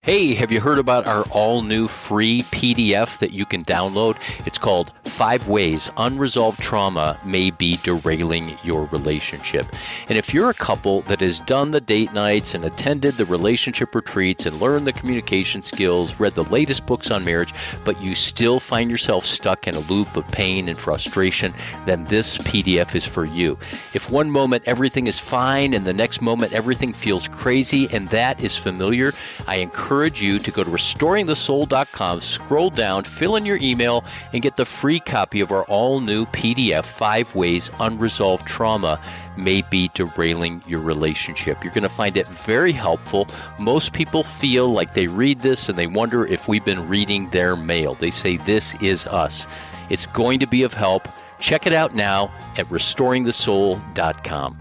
Hey, have you heard about our all-new free PDF that you can download? It's called 5 Ways Unresolved Trauma May Be Derailing Your Relationship. And if you're a couple that has done the date nights and attended the relationship retreats and learned the communication skills, read the latest books on marriage, but you still find yourself stuck in a loop of pain and frustration, then this PDF is for you. If one moment everything is fine and the next moment everything feels crazy and that is familiar, I encourage you to go to restoringthesoul.com, scroll down, fill in your email, and get the free copy of our all-new PDF, 5 Ways Unresolved Trauma May Be Derailing Your Relationship. You're going to find it very helpful. Most people feel like they read this and they wonder if we've been reading their mail. They say, this is us. It's going to be of help. Check it out now at restoringthesoul.com.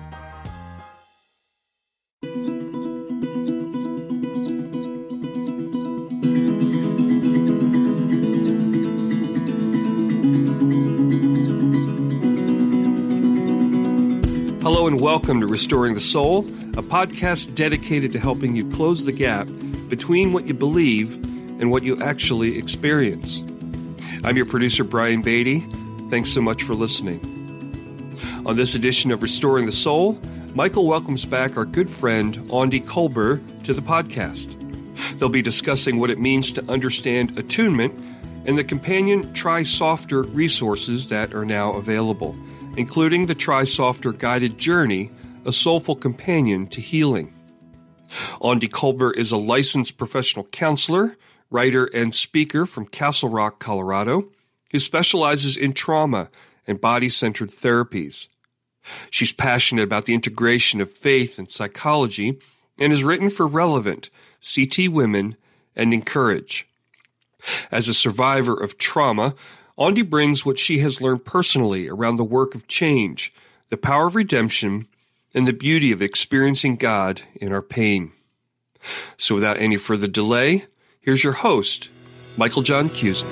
Hello and welcome to Restoring the Soul, a podcast dedicated to helping you close the gap between what you believe and what you actually experience. I'm your producer, Brian Beatty. Thanks so much for listening. On this edition of Restoring the Soul, Michael welcomes back our good friend, Aundi Kolber, to the podcast. They'll be discussing what it means to understand attunement and the companion Try Softer resources that are now available, including the Try Softer Guided Journey, a soulful companion to healing. Aundi Kolber is a licensed professional counselor, writer, and speaker from Castle Rock, Colorado, who specializes in trauma and body-centered therapies. She's passionate about the integration of faith and psychology and has written for Relevant, CT Women, and Encourage. As a survivor of trauma, Aundi brings what she has learned personally around the work of change, the power of redemption, and the beauty of experiencing God in our pain. So without any further delay, here's your host, Michael John Cusick.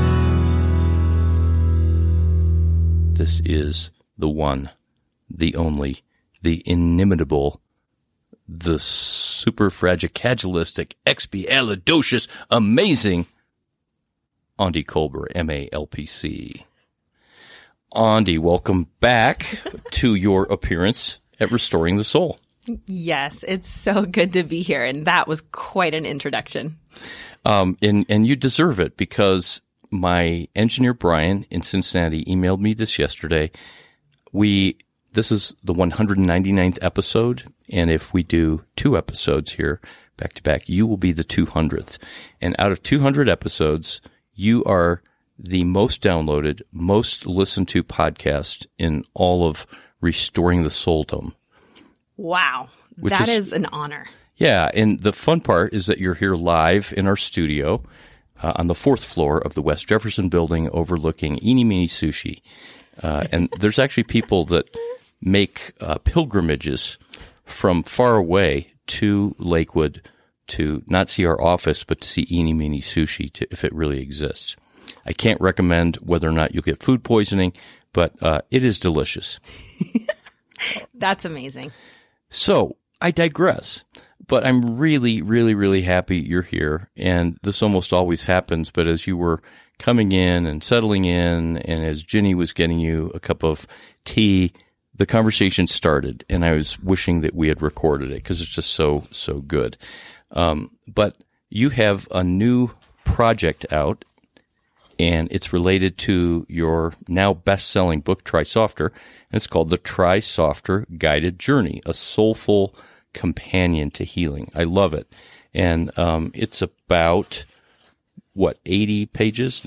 This is the one, the only, the inimitable, the superfragilistic, expialidocious, amazing Aundi Kolber, MALPC. Aundi, welcome back to your appearance at Restoring the Soul. Yes, it's so good to be here, and that was quite an introduction. And you deserve it, because my engineer Brian in Cincinnati emailed me this yesterday. This is the 199th episode, and if we do 2 episodes here back to back, you will be the 200th. And out of 200 episodes, you are the most downloaded, most listened to podcast in all of Restoring the Souldom. Wow. That is an honor. Yeah. And the fun part is that you're here live in our studio on the 4th floor of the West Jefferson building overlooking Eeny Meeny Sushi. And there's actually people that make pilgrimages from far away to Lakewood to not see our office, but to see Eeny Meeny Sushi, if it really exists. I can't recommend whether or not you'll get food poisoning, but it is delicious. That's amazing. So I digress, but I'm really, really, really happy you're here. And this almost always happens, but as you were coming in and settling in, and as Ginny was getting you a cup of tea, the conversation started, and I was wishing that we had recorded it because it's just so good. But you have a new project out, and it's related to your now best-selling book, Try Softer, and it's called The Try Softer Guided Journey, a soulful companion to healing. I love it. And it's about, 80 pages?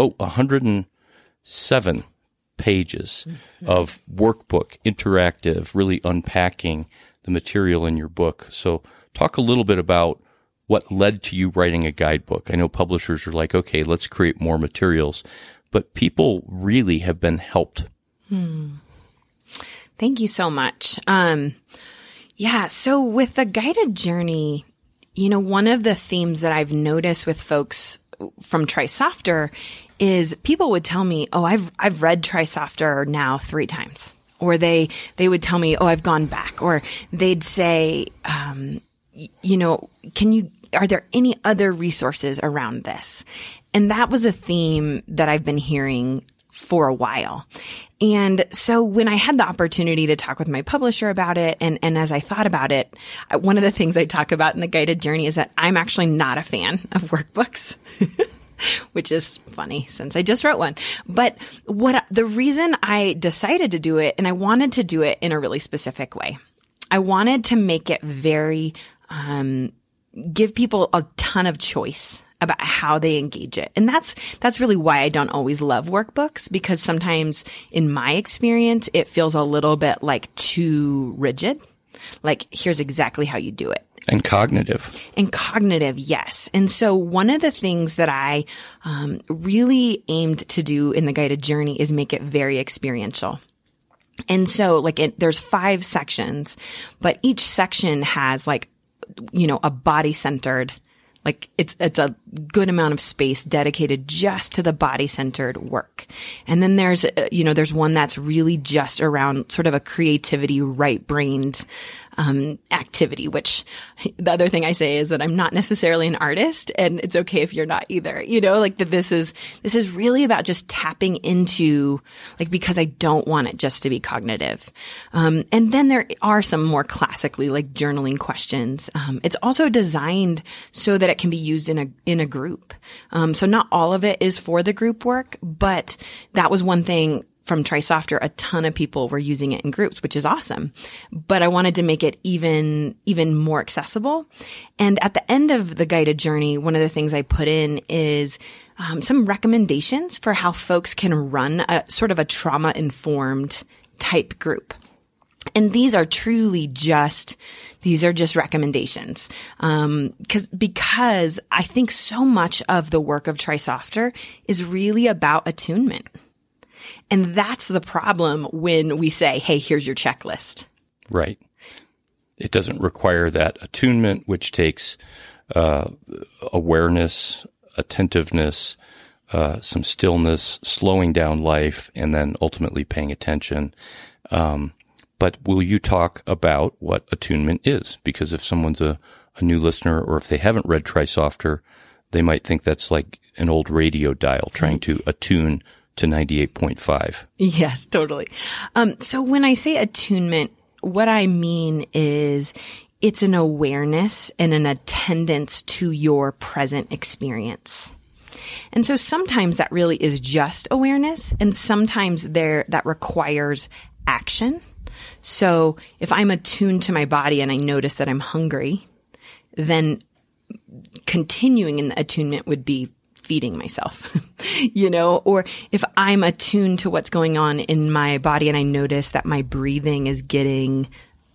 107 pages of workbook, interactive, really unpacking the material in your book. So talk a little bit about what led to you writing a guidebook. I know publishers are like, okay, let's create more materials, but people really have been helped. Thank you so much. So with the guided journey, one of the themes that I've noticed with folks from Try Softer is people would tell me, oh, I've read Try Softer now 3 times. Or they would tell me, oh, I've gone back. Or they'd say, can you are there any other resources around this? And that was a theme that I've been hearing for a while. And so when I had the opportunity to talk with my publisher about it, and as I thought about it, one of the things I talk about in the guided journey is that I'm actually not a fan of workbooks, which is funny since I just wrote one. But the reason I decided to do it, and I wanted to do it in a really specific way, I wanted to make it very, give people a ton of choice about how they engage it. And that's really why I don't always love workbooks, because sometimes in my experience, it feels a little bit like too rigid. Like, here's exactly how you do it. And cognitive. And cognitive, yes. And so one of the things that I really aimed to do in the guided journey is make it very experiential. And so there's 5 sections, but each section has a body-centered, it's a good amount of space dedicated just to the body-centered work. And then there's one that's really just around sort of a creativity, right-brained activity, which the other thing I say is that I'm not necessarily an artist, and it's okay if you're not either. That this is really about just tapping into, because I don't want it just to be cognitive. And then there are some more classically journaling questions. It's also designed so that it can be used in a group. So not all of it is for the group work, but that was one thing. From TriSofter, a ton of people were using it in groups, which is awesome. But I wanted to make it even more accessible. And at the end of the guided journey, one of the things I put in is some recommendations for how folks can run a sort of a trauma-informed type group. And these are just recommendations. Because I think so much of the work of TriSofter is really about attunement. And that's the problem when we say, hey, here's your checklist. Right. It doesn't require that attunement, which takes awareness, attentiveness, some stillness, slowing down life, and then ultimately paying attention. But will you talk about what attunement is? Because if someone's a new listener, or if they haven't read TriSofter, they might think that's like an old radio dial trying to attune to 98.5. Yes, totally. So when I say attunement, what I mean is it's an awareness and an attendance to your present experience. And so sometimes that really is just awareness, and sometimes that requires action. So if I'm attuned to my body and I notice that I'm hungry, then continuing in the attunement would be feeding myself, or if I'm attuned to what's going on in my body and I notice that my breathing is getting,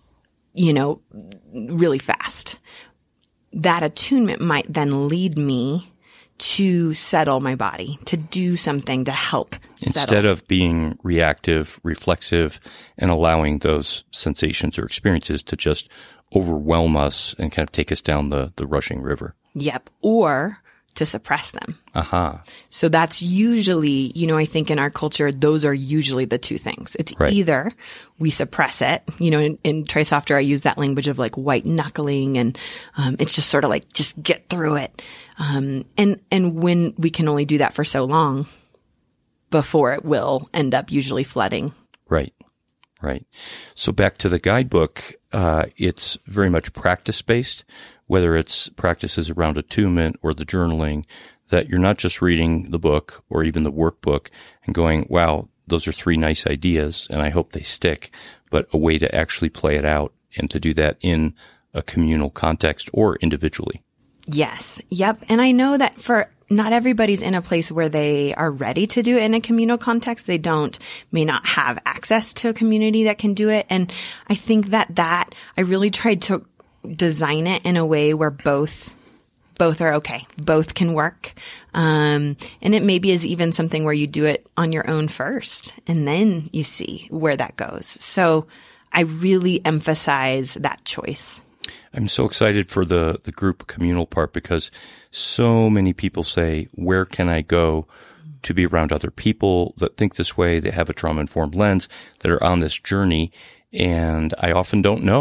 really fast, that attunement might then lead me to settle my body, to do something to help settle. Instead of being reactive, reflexive, and allowing those sensations or experiences to just overwhelm us and kind of take us down the rushing river. Yep. Or to suppress them. Aha. So that's usually, I think in our culture, those are usually the two things. It's right. Either we suppress it, in TriSofter, I use that language of white knuckling, and it's just sort of just get through it. And when we can only do that for so long before it will end up usually flooding. Right. Right. So back to the guidebook, it's very much practice-based. Whether it's practices around attunement or the journaling, that you're not just reading the book or even the workbook and going, wow, those are 3 nice ideas and I hope they stick, but a way to actually play it out and to do that in a communal context or individually. Yes. Yep. And I know that for not everybody's in a place where they are ready to do it in a communal context. They may not have access to a community that can do it. And I think that I really tried to design it in a way where both are okay. Both can work. And it maybe is even something where you do it on your own first and then you see where that goes. So I really emphasize that choice. I'm so excited for the group communal part, because so many people say, where can I go to be around other people that think this way, that have a trauma-informed lens, that are on this journey? And I often don't know.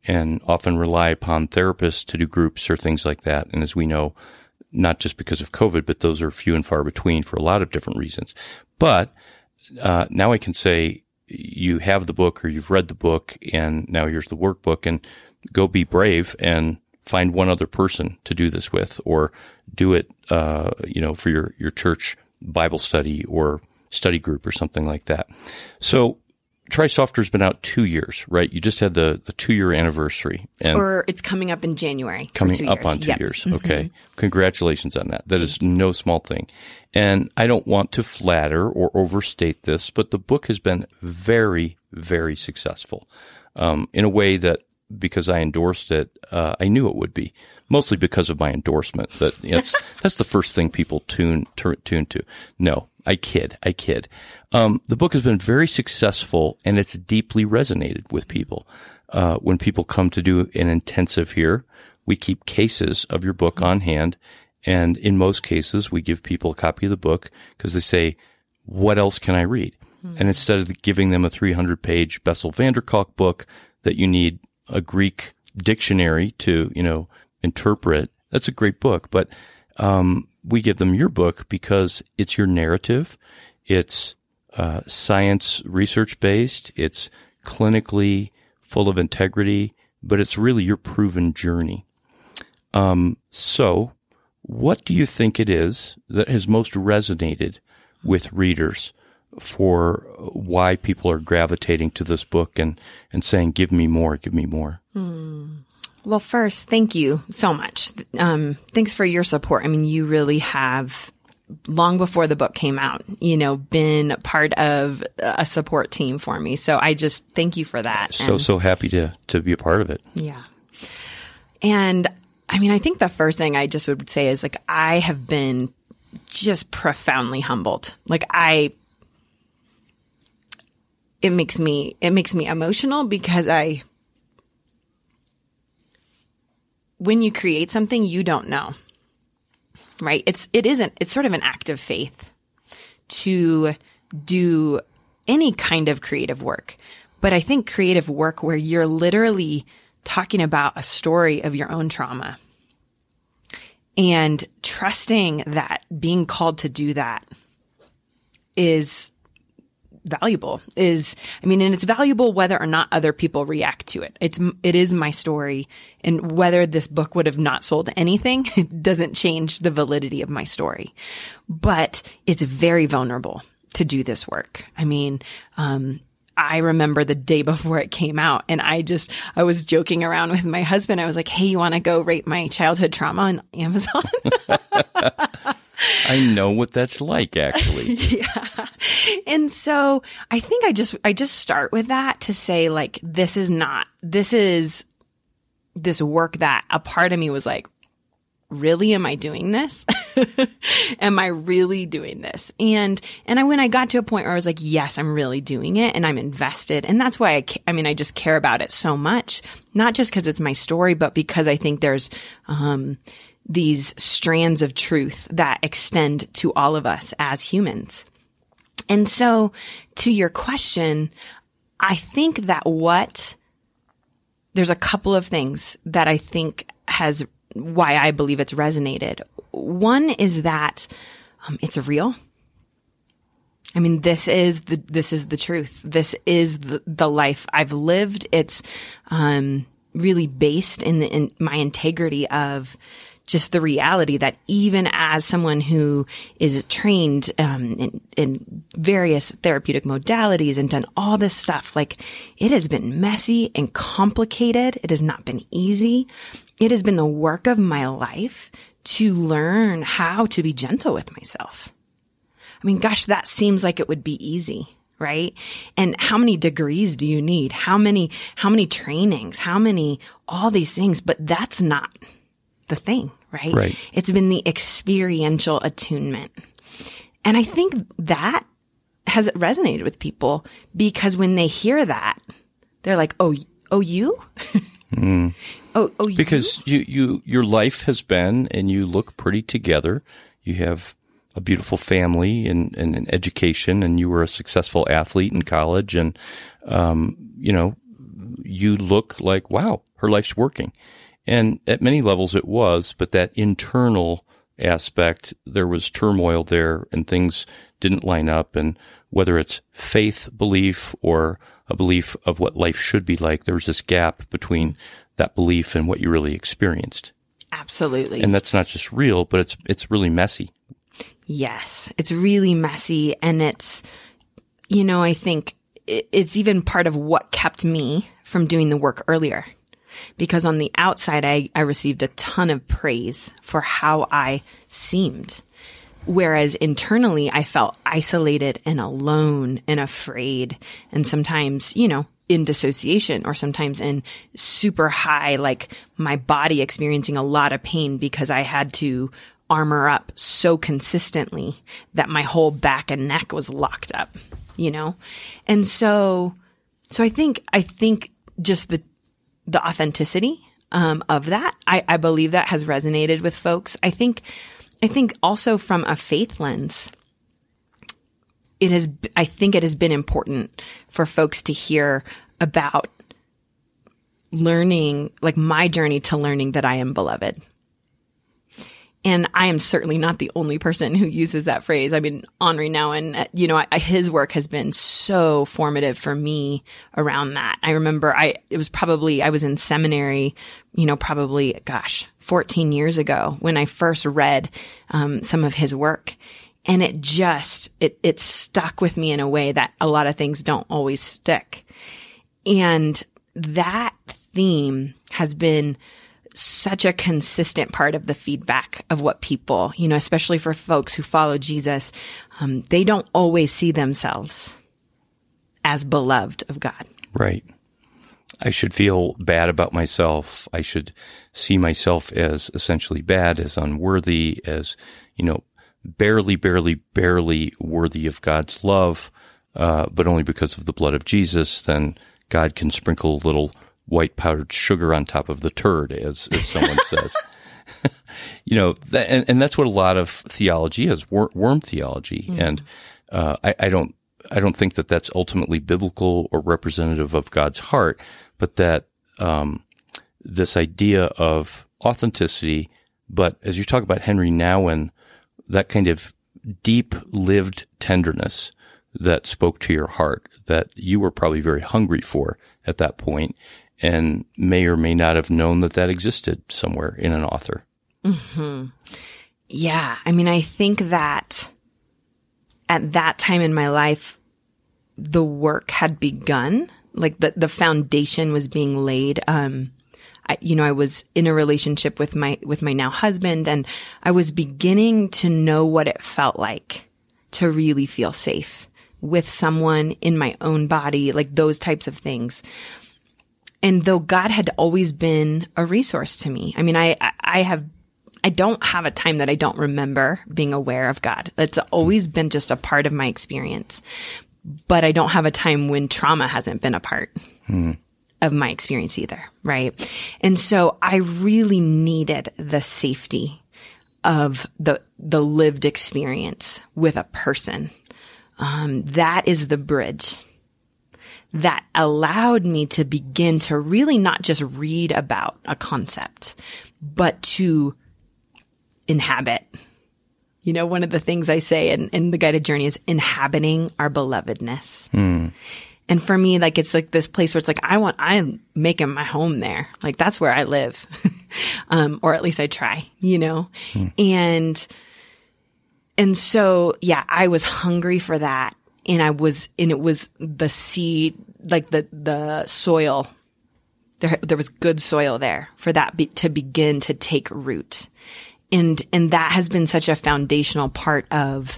and often rely upon therapists to do groups or things like that. And as we know, not just because of COVID, but those are few and far between for a lot of different reasons. But now I can say you have the book or you've read the book, and now here's the workbook, and go be brave and find one other person to do this with, or do it, for your church Bible study or study group or something like that. So Try Softer has been out 2 years, right? You just had the 2-year anniversary. Or it's coming up in January. Coming up on 2 years. Okay. Mm-hmm. Congratulations on that. That is no small thing. And I don't want to flatter or overstate this, but the book has been very, very successful, in a way that, because I endorsed it, I knew it would be. Mostly because of my endorsement. That's the first thing people tune to. No, I kid. The book has been very successful, and it's deeply resonated with people. When people come to do an intensive here, we keep cases of your book on hand, and in most cases, we give people a copy of the book because they say, "What else can I read?" Mm-hmm. And instead of giving them a 300-page Bessel van der Kolk book that you need a Greek dictionary to, interpret, that's a great book, but we give them your book because it's your narrative. It's science research based. It's clinically full of integrity, but it's really your proven journey. So what do you think it is that has most resonated with readers for why people are gravitating to this book and saying, give me more, give me more? Well, first, thank you so much. Thanks for your support. I mean, you really have, long before the book came out, been part of a support team for me. So I just thank you for that. So happy to be a part of it. Yeah. And I mean, I think the first thing I just would say is, I have been just profoundly humbled. It makes me emotional because when you create something, you don't know, right? It's sort of an act of faith to do any kind of creative work. But I think creative work where you're literally talking about a story of your own trauma and trusting that being called to do that is valuable, and it's valuable whether or not other people react to it. It is my story, and whether this book would have not sold anything, it doesn't change the validity of my story. But it's very vulnerable to do this work. I remember the day before it came out, and I was joking around with my husband. I was like, "Hey, you want to go rate my childhood trauma on Amazon?" I know what that's like, actually. Yeah. And so I think I just start with that to say, this is this work that a part of me was like, really, am I doing this? Am I really doing this? And when I got to a point where I was like, yes, I'm really doing it, and I'm invested. And that's why I just care about it so much, not just because it's my story, but because I think there's, these strands of truth that extend to all of us as humans. And so to your question, I think that there's a couple of things that I think why I believe it's resonated. One is that it's real. This is the truth. This is the life I've lived. It's really based in my integrity of just the reality that even as someone who is trained in various therapeutic modalities and done all this stuff, it has been messy and complicated. It has not been easy. It has been the work of my life to learn how to be gentle with myself. Gosh, that seems like it would be easy, right? And how many degrees do you need? How many trainings? All these things? But that's not the thing, right? Right. It's been the experiential attunement. And I think that has resonated with people because when they hear that, they're like, oh, you? Mm. Oh, because your life has been, and you look pretty together. You have a beautiful family and an education, and you were a successful athlete in college. And, you look like, wow, her life's working. And at many levels it was, but that internal aspect, there was turmoil there and things didn't line up. And whether it's faith belief or a belief of what life should be like, there was this gap between that belief and what you really experienced. Absolutely. And that's not just real, but it's really messy. Yes, it's really messy. And it's, I think it's even part of what kept me from doing the work earlier. Because on the outside, I received a ton of praise for how I seemed. Whereas internally, I felt isolated and alone and afraid. And sometimes, in dissociation, or sometimes in super high, like my body experiencing a lot of pain because I had to armor up so consistently that my whole back and neck was locked up, And so I think just the authenticity of that, I believe that has resonated with folks. I think also from a faith lens, I think it has been important for folks to hear about learning, like my journey to learning that I am beloved. And I am certainly not the only person who uses that phrase. I mean, Henri Nouwen, his work has been so formative for me around that. I remember I was in seminary, probably, 14 years ago when I first read some of his work. And it stuck with me in a way that a lot of things don't always stick. And that theme has been such a consistent part of the feedback of what people, especially for folks who follow Jesus, they don't always see themselves as beloved of God. Right. I should feel bad about myself. I should see myself as essentially bad, as unworthy, as, barely worthy of God's love, but only because of the blood of Jesus, then God can sprinkle a little white powdered sugar on top of the turd, as someone says. And that's what a lot of theology is, worm theology. Mm-hmm. And I don't think that that's ultimately biblical or representative of God's heart, but that this idea of authenticity. But as you talk about Henri Nouwen, that kind of deep lived tenderness that spoke to your heart, that you were probably very hungry for at that point, and may or may not have known that existed somewhere in an author. Mm-hmm. Yeah. I mean, I think that at that time in my life, the work had begun, like the foundation was being laid. I was in a relationship with my now husband, and I was beginning to know what it felt like to really feel safe with someone in my own body, like those types of things. And though God had always been a resource to me, I mean, I don't have a time that I don't remember being aware of God. It's always been just a part of my experience. But I don't have a time when trauma hasn't been a part of my experience either, right? And so I really needed the safety of the lived experience with a person. That is the bridge that allowed me to begin to really not just read about a concept, but to inhabit. One of the things I say in the guided journey is inhabiting our belovedness. And for me, like, it's like this place where it's like, I'm making my home there. Like, that's where I live. Or at least I try, And so, yeah, I was hungry for that. And it was the seed, like the soil. There was good soil there for that to begin to take root. And that has been such a foundational part of,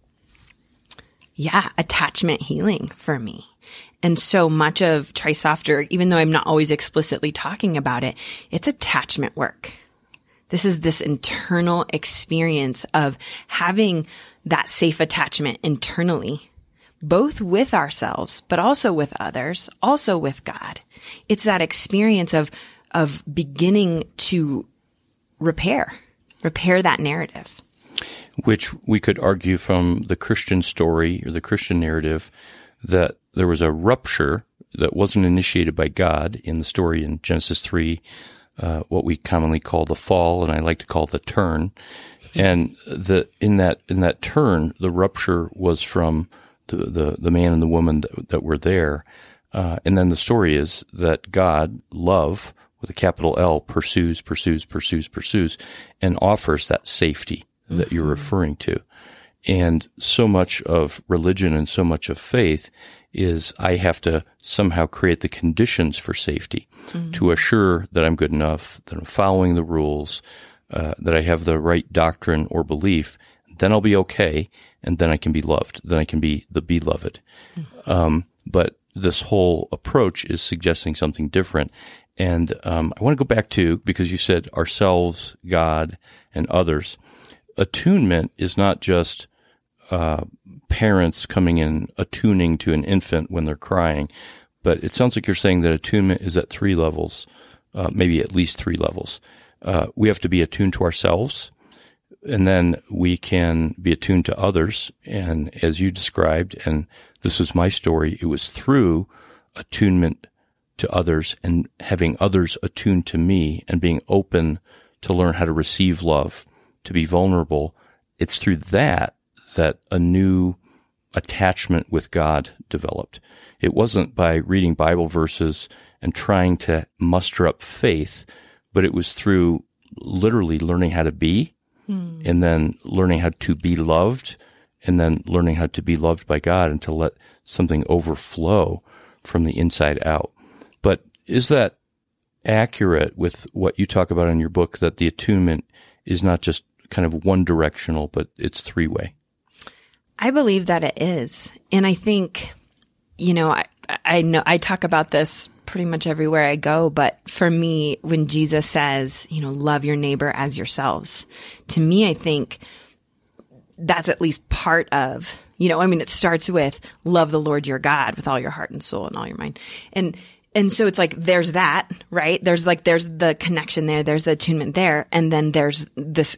attachment healing for me. And so much of Trisofter, even though I'm not always explicitly talking about it, it's attachment work. This is this internal experience of having that safe attachment internally, both with ourselves, but also with others, also with God. It's that experience of beginning to repair that narrative. Which we could argue from the Christian story or the Christian narrative that there was a rupture that wasn't initiated by God in the story in Genesis 3, what we commonly call the fall, and I like to call the turn. And in that turn, the rupture was from the man and the woman that were there. And then the story is that God, love, with a capital L, pursues, and offers that safety that you're referring to. And so much of religion and so much of faith is I have to somehow create the conditions for safety to assure that I'm good enough, that I'm following the rules, that I have the right doctrine or belief. Then I'll be okay, and then I can be loved. Then I can be the beloved. But this whole approach is suggesting something different. And I want to go back to, because you said ourselves, God, and others. Attunement is not just parents coming in attuning to an infant when they're crying, but it sounds like you're saying that attunement is at 3 levels, maybe at least 3 levels. We have to be attuned to ourselves, and then we can be attuned to others. And as you described, and this was my story, it was through attunement to others and having others attuned to me and being open to learn how to receive love, to be vulnerable. It's through that a new attachment with God developed. It wasn't by reading Bible verses and trying to muster up faith, but it was through literally learning how to be, and then learning how to be loved, and then learning how to be loved by God and to let something overflow from the inside out. But is that accurate with what you talk about in your book, that the attunement is not just kind of one directional, but it's 3-way? I believe that it is. And I think, I know I talk about this pretty much everywhere I go, but for me, when Jesus says, love your neighbor as yourselves, to me, I think that's at least part of, it starts with love the Lord your God with all your heart and soul and all your mind. And so it's like, there's that, right? There's the connection there. There's the attunement there. And then there's this,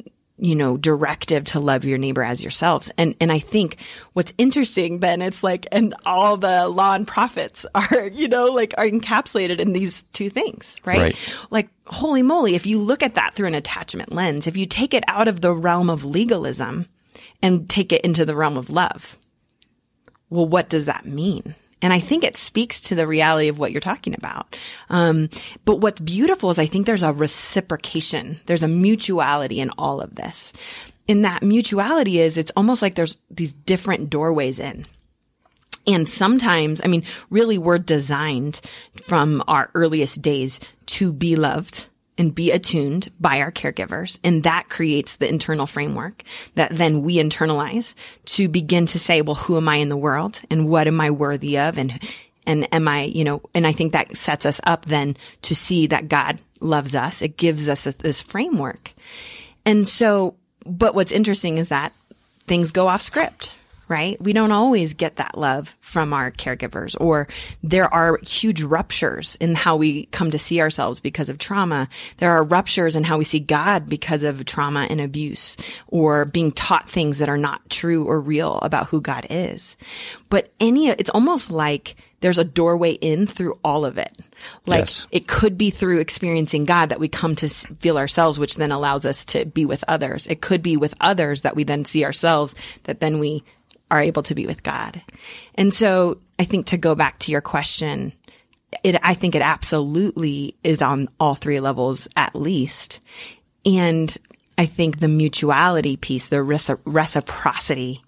directive to love your neighbor as yourselves. And I think what's interesting then, it's like, and all the law and prophets are, are encapsulated in these 2 things, right? Like, holy moly, if you look at that through an attachment lens, if you take it out of the realm of legalism and take it into the realm of love, well, what does that mean? And I think it speaks to the reality of what you're talking about. But what's beautiful is I think there's a reciprocation. There's a mutuality in all of this. And that mutuality is, it's almost like there's these different doorways in. And sometimes, really we're designed from our earliest days to be loved and be attuned by our caregivers. And that creates the internal framework that then we internalize to begin to say, well, who am I in the world and what am I worthy of? And am I, and I think that sets us up then to see that God loves us. It gives us this framework. And so, but what's interesting is that things go off script, right? We don't always get that love from our caregivers, or there are huge ruptures in how we come to see ourselves because of trauma. There are ruptures in how we see God because of trauma and abuse, or being taught things that are not true or real about who God is. But it's almost like there's a doorway in through all of it. Like, yes. It could be through experiencing God that we come to feel ourselves, which then allows us to be with others. It could be with others that we then see ourselves, that then we are able to be with God. And so I think, to go back to your question, I think it absolutely is on all 3 levels at least. And I think the mutuality piece, the reciprocity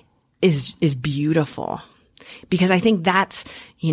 is beautiful, because I think that's,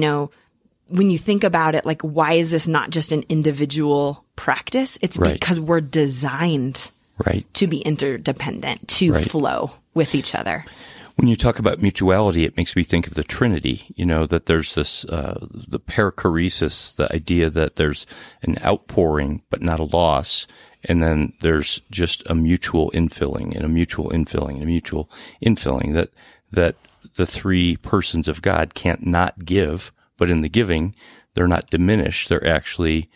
when you think about it, like, why is this not just an individual practice? It's right. Because we're designed to be interdependent, to flow with each other. When you talk about mutuality, it makes me think of the Trinity, that there's this, the perichoresis, the idea that there's an outpouring, but not a loss. And then there's just a mutual infilling and a mutual infilling and a mutual infilling, that the 3 persons of God can't not give, but in the giving, they're not diminished. They're actually,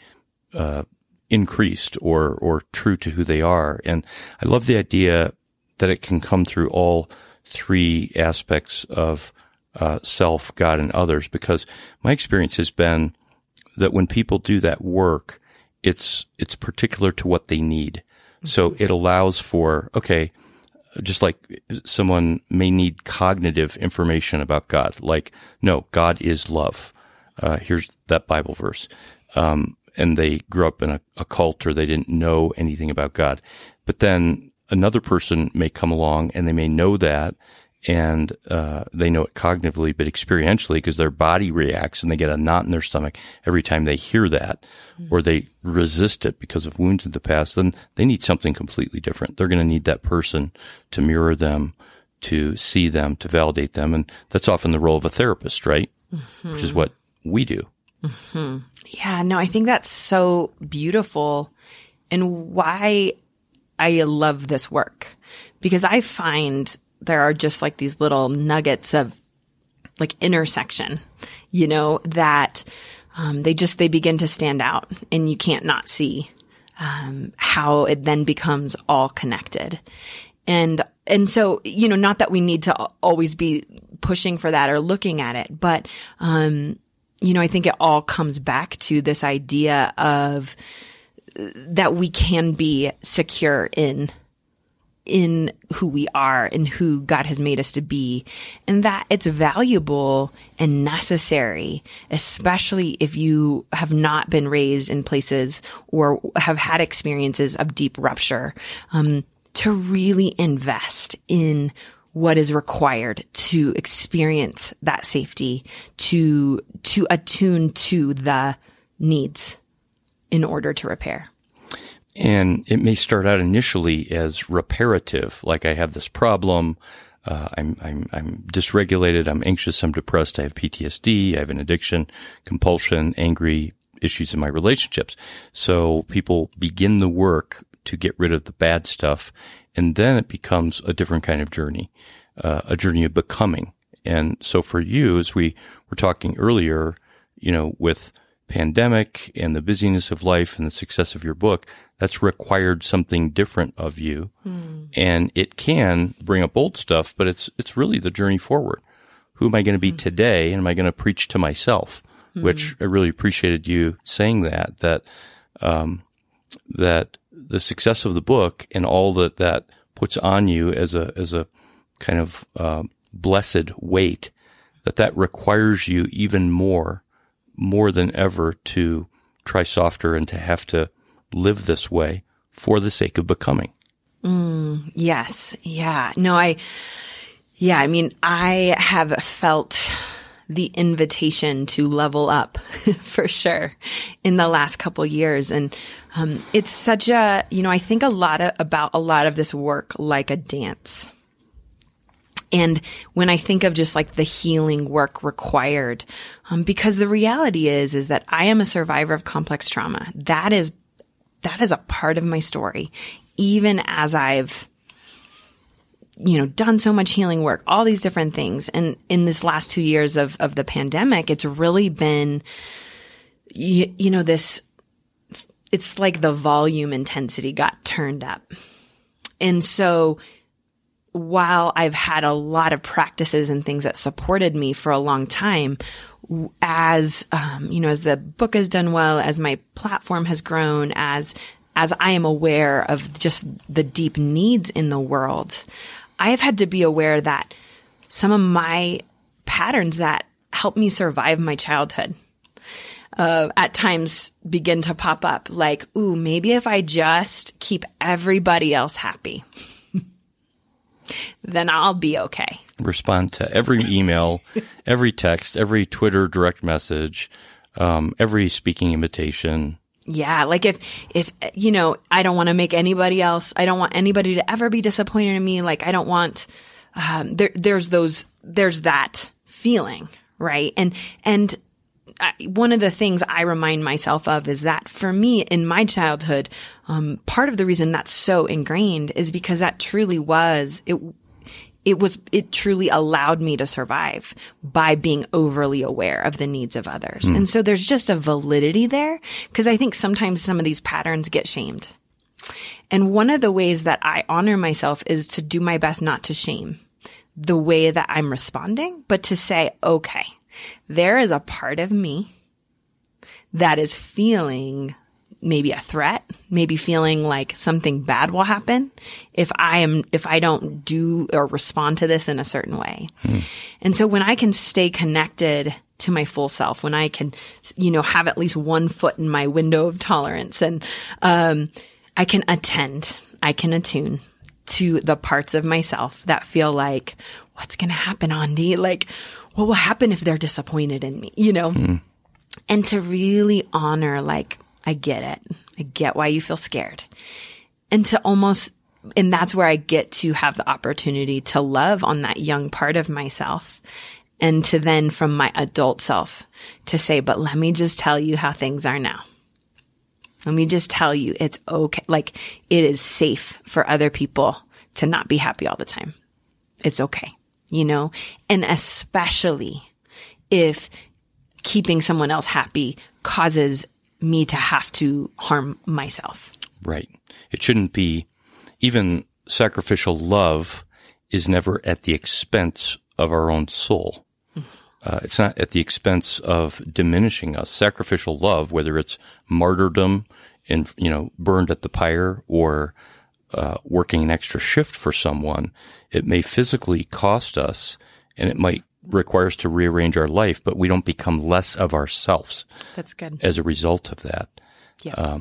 increased or true to who they are. And I love the idea that it can come through all 3 aspects of self, God, and others, because my experience has been that when people do that work, it's particular to what they need. So it allows for, okay, just like someone may need cognitive information about God, like, no, God is love. Here's that Bible verse. And they grew up in a cult, or they didn't know anything about God. But then another person may come along and they may know that, and they know it cognitively, but experientially, because their body reacts and they get a knot in their stomach every time they hear that, or they resist it because of wounds in the past, then they need something completely different. They're going to need that person to mirror them, to see them, to validate them. And that's often the role of a therapist, right? Mm-hmm. Which is what we do. Mm-hmm. Yeah, no, I think that's so beautiful, and why I love this work, because I find there are just like these little nuggets of like intersection, that they begin to stand out, and you can't not see how it then becomes all connected. And so, not that we need to always be pushing for that or looking at it, but I think it all comes back to this idea of that we can be secure in who we are and who God has made us to be, and that it's valuable and necessary, especially if you have not been raised in places or have had experiences of deep rupture, to really invest in what is required to experience that safety, to attune to the needs in order to repair. And it may start out initially as reparative, like I have this problem, I'm dysregulated, I'm anxious, I'm depressed, I have PTSD, I have an addiction, compulsion, angry, issues in my relationships. So people begin the work to get rid of the bad stuff, and then it becomes a different kind of journey, a journey of becoming. And so for you, as we were talking earlier, with pandemic and the busyness of life and the success of your book, that's required something different of you. And it can bring up old stuff, but it's really the journey forward. Who am I going to be today? And am I going to preach to myself? Which I really appreciated you saying that the success of the book and all that puts on you as a kind of blessed weight, that requires you even more than ever to try softer and to have to live this way for the sake of becoming. Yes. Yeah. No, I have felt the invitation to level up for sure in the last couple years. And it's such a, I think about a lot of this work like a dance. And when I think of just like the healing work required, because the reality is that I am a survivor of complex trauma. That is a part of my story, even as I've, done so much healing work, all these different things. And in this last 2 years of the pandemic, it's really been, it's like the volume intensity got turned up. And so while I've had a lot of practices and things that supported me for a long time, as the book has done well, as my platform has grown, as I am aware of just the deep needs in the world, I have had to be aware that some of my patterns that helped me survive my childhood at times begin to pop up, like, ooh, maybe if I just keep everybody else happy, then I'll be okay. Respond to every email, every text, every Twitter direct message, every speaking invitation. Yeah. Like if I don't want to make anybody else, I don't want anybody to ever be disappointed in me. Like I don't want, there's that feeling, right? And one of the things I remind myself of is that for me in my childhood, part of the reason that's so ingrained is because that truly was, it truly allowed me to survive by being overly aware of the needs of others. And so there's just a validity there, because I think sometimes some of these patterns get shamed. And one of the ways that I honor myself is to do my best not to shame. the way that I'm responding, but to say, okay, there is a part of me that is feeling maybe a threat, maybe feeling like something bad will happen if I don't do or respond to this in a certain way. And so when I can stay connected to my full self, when I can, have at least one foot in my window of tolerance, and I can attune to the parts of myself that feel like, what's going to happen, Andi? Like, what will happen if they're disappointed in me, And to really honor, like, I get it. I get why you feel scared. And that's where I get to have the opportunity to love on that young part of myself. And to then from my adult self to say, but let me just tell you how things are now. Let me just tell you it's okay. Like, it is safe for other people to not be happy all the time. It's okay, and especially if keeping someone else happy causes me to have to harm myself. Right. It shouldn't be. Even sacrificial love is never at the expense of our own soul. It's not at the expense of diminishing us. Sacrificial love, whether it's martyrdom and, burned at the pyre, or working an extra shift for someone, it may physically cost us, and it might require us to rearrange our life, but we don't become less of ourselves. That's good. As a result of that. Yeah.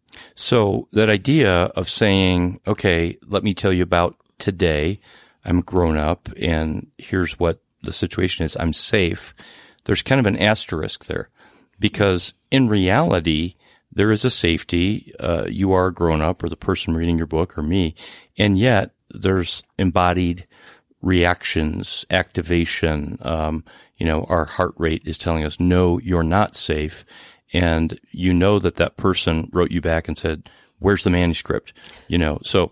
So that idea of saying, okay, let me tell you about today. I'm grown up and here's what the situation is. I'm safe. There's kind of an asterisk there, because in reality, there is a safety. You are grown up, or the person reading your book, or me. And yet there's embodied reactions, activation. Our heart rate is telling us, no, you're not safe. And that person wrote you back and said, where's the manuscript? So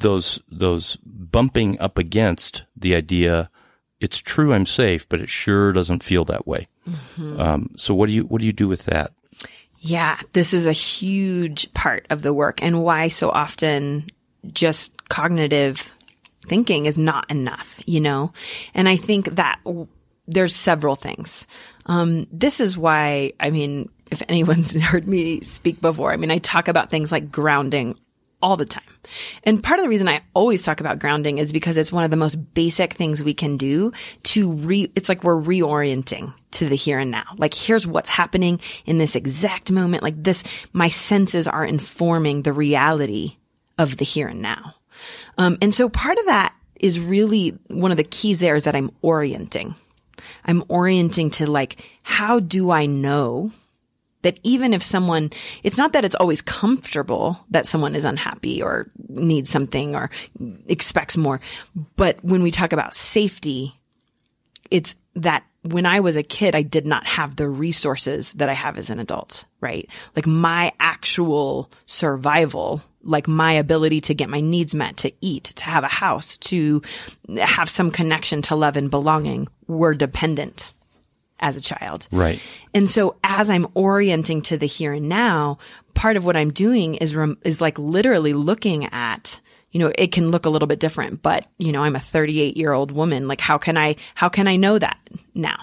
those bumping up against the idea, it's true I'm safe, but it sure doesn't feel that way. Mm-hmm. So what do you do with that? Yeah, this is a huge part of the work, and why so often just cognitive thinking is not enough, And I think that there's several things. This is why, if anyone's heard me speak before, I talk about things like grounding all the time. And part of the reason I always talk about grounding is because it's one of the most basic things we can do it's like we're reorienting to the here and now. Like, here's what's happening in this exact moment. Like this, my senses are informing the reality of the here and now. And so part of that is really one of the keys there is that I'm orienting. I'm orienting to, like, how do I know that even if it's not that it's always comfortable that someone is unhappy or needs something or expects more. But when we talk about safety, it's that when I was a kid, I did not have the resources that I have as an adult, right? Like, my actual survival, like my ability to get my needs met, to eat, to have a house, to have some connection to love and belonging, were dependent as a child. Right. And so as I'm orienting to the here and now, part of what I'm doing is like literally looking at, it can look a little bit different, but I'm a 38-year-old woman. Like, how can I know that now?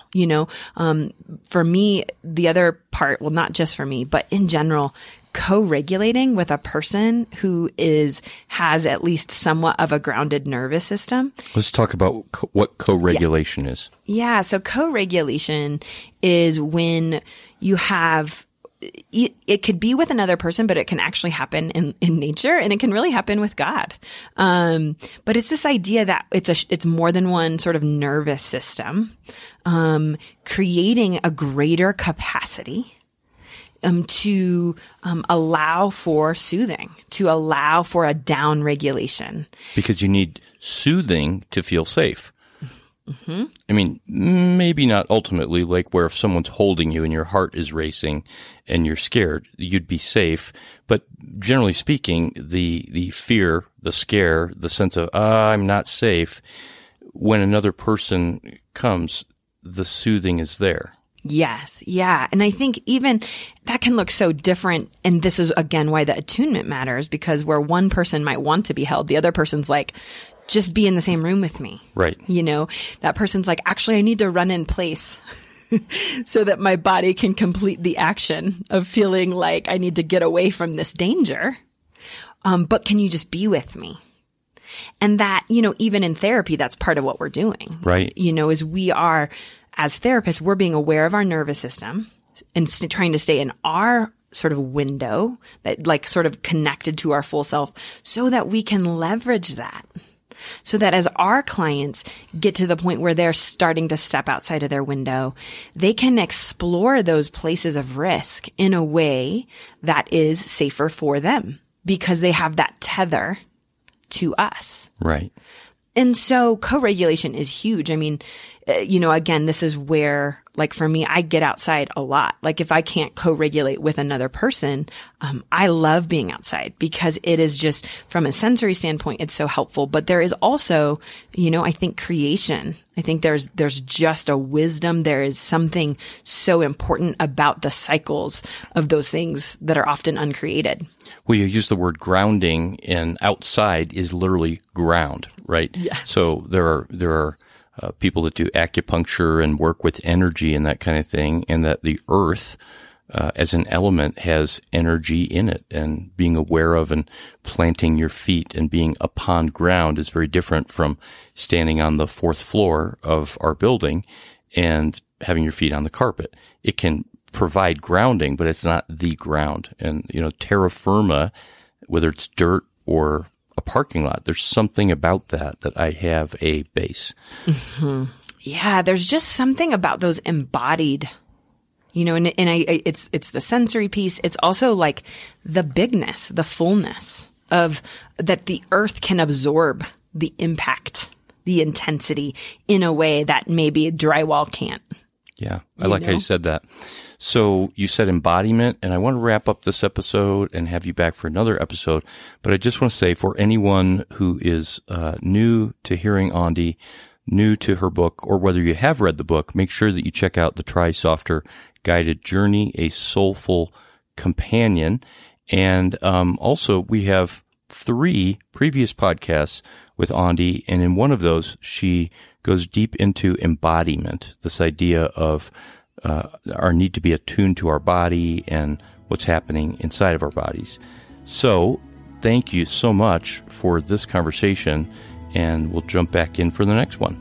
For me, the other part, well, not just for me, but in general, co-regulating with a person who has at least somewhat of a grounded nervous system. Let's talk about what co-regulation is. Yeah. So co-regulation is when you have, it could be with another person, but it can actually happen in nature, and it can really happen with God. But it's this idea that it's more than one sort of nervous system, creating a greater capacity to allow for soothing, to allow for a down regulation. Because you need soothing to feel safe. Mm-hmm. Maybe not ultimately, like where if someone's holding you and your heart is racing and you're scared, you'd be safe. But generally speaking, the fear, the scare, the sense of, I'm not safe, when another person comes, the soothing is there. Yes. Yeah. And I think even that can look so different. And this is, again, why the attunement matters, because where one person might want to be held, the other person's like, just be in the same room with me. Right. You know, that person's like, actually, I need to run in place so that my body can complete the action of feeling like I need to get away from this danger. But can you just be with me? And that, you know, even in therapy, that's part of what we're doing. Right. You know, is we are, as therapists, we're being aware of our nervous system and trying to stay in our sort of window that like sort of connected to our full self so that we can leverage that. So that as our clients get to the point where they're starting to step outside of their window, they can explore those places of risk in a way that is safer for them because they have that tether to us. Right. And so co-regulation is huge. I mean, you know, again, this is where, like for me, I get outside a lot. Like if I can't co-regulate with another person, I love being outside because it is just from a sensory standpoint, it's so helpful. But there is also, you know, I think creation. I think there's just a wisdom. There is something so important about the cycles of those things that are often uncreated. Well, you use the word grounding, and outside is literally ground, right? Yes. So there are people that do acupuncture and work with energy and that kind of thing, and that the earth as an element has energy in it, and being aware of and planting your feet and being upon ground is very different from standing on the 4th floor of our building and having your feet on the carpet. It can provide grounding, but it's not the ground. And, you know, terra firma, whether it's dirt or a parking lot, there's something about that I have a base. Mm-hmm. Yeah, there's just something about those embodied, you know, and it's the sensory piece. It's also like the bigness, the fullness of that the earth can absorb the impact, the intensity in a way that maybe drywall can't. Yeah, I like how you said that. So you said embodiment, and I want to wrap up this episode and have you back for another episode. But I just want to say, for anyone who is new to hearing Aundi, new to her book, or whether you have read the book, make sure that you check out the Try Softer Guided Journey, a Soulful Companion. And also, we have 3 previous podcasts with Aundi, and in one of those, she goes deep into embodiment, this idea of our need to be attuned to our body and what's happening inside of our bodies. So thank you so much for this conversation, and we'll jump back in for the next one.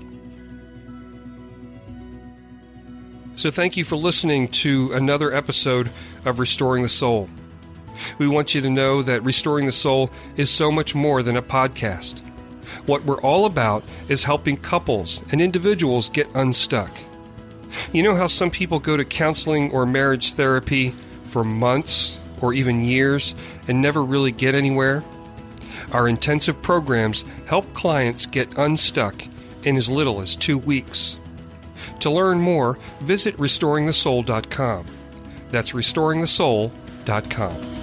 So thank you for listening to another episode of Restoring the Soul. We want you to know that Restoring the Soul is so much more than a podcast. What we're all about is helping couples and individuals get unstuck. You know how some people go to counseling or marriage therapy for months or even years and never really get anywhere? Our intensive programs help clients get unstuck in as little as 2 weeks. To learn more, visit restoringthesoul.com. That's restoringthesoul.com.